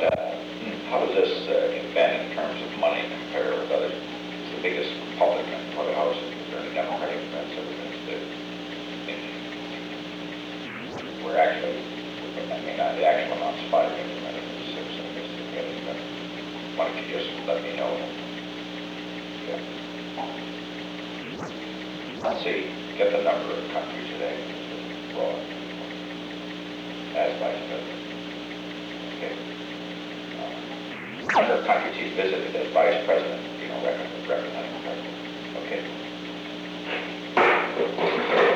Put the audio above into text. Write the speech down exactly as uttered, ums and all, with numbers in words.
about that. How does this uh, event in terms of money compare with others? It's the biggest Republican for the House. Is there any Democratic events that we're going to do? We're actually, I mean, uh, the actual amount's five million, I think it's six, I guess, together, but why don't you just let me know? Yeah. Let's see, get the number of countries today, broad, as vice president. Okay. Uh, number of countries he's visited as vice president, you know, representing the president. Okay.